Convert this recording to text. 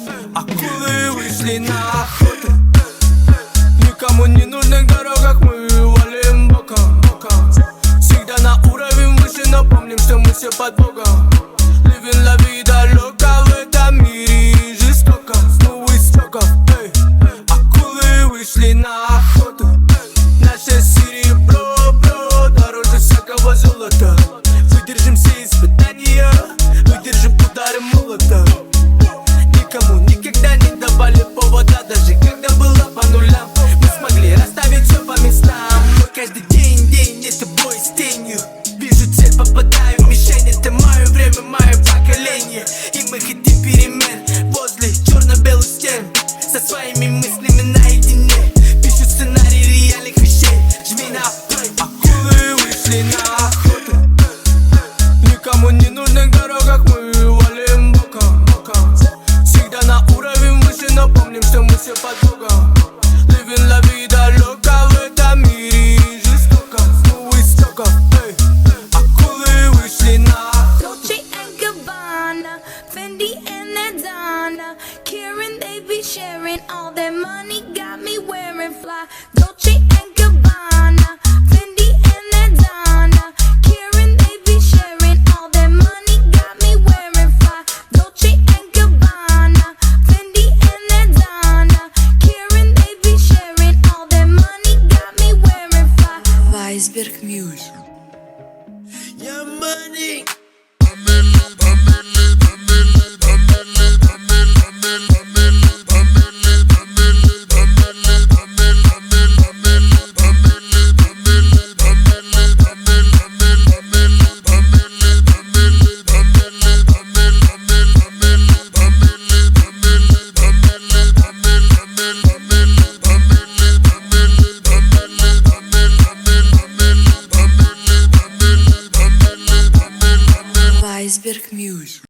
Акулы вышли на охоту. Никому не нужных дорогах мы валим боком. Всегда на уровень выше, но помним, что мы все под Богом. Living la vida loca в этом мире жестоко. Снова истоков, эй. Акулы вышли на охоту. Наше серебро, бро, дороже всякого золота. Выдержим все испытания, выдержим удары молота. Никому никогда не давали повода, даже когда было по нулям. Мы смогли расставить все по местам. Мы каждый день это бой с тенью. Вижу цель, попадаю в мишень. Это мое время, мое поколение. И мы хотим перемен возле черно-белых стен. Со своими мыслями наедине. Пишу сценарий реальных вещей. Жми на плей. Акулы вышли на охоту. Никому не нужных дорогах мы валим боком. Всегда на уровень выше, но помним, что мы все под Богом. Living la vida loca в этом мире жестоко. Снова истоков, эй. Акулы вышли на охоту. Dolce and Gabbana, Fendi and Adana, Karen, they be sharing all their money, got me wearing fly. Dolce and Gabbana, Fendi and Adana, Karen, they be sharing all their money, got me wearing fly. Dolce and Gabbana, Fendi and Adana, Karen, they be sharing all their money, got me wearing fly. Weisberg Music. Your money. Weisberg Music.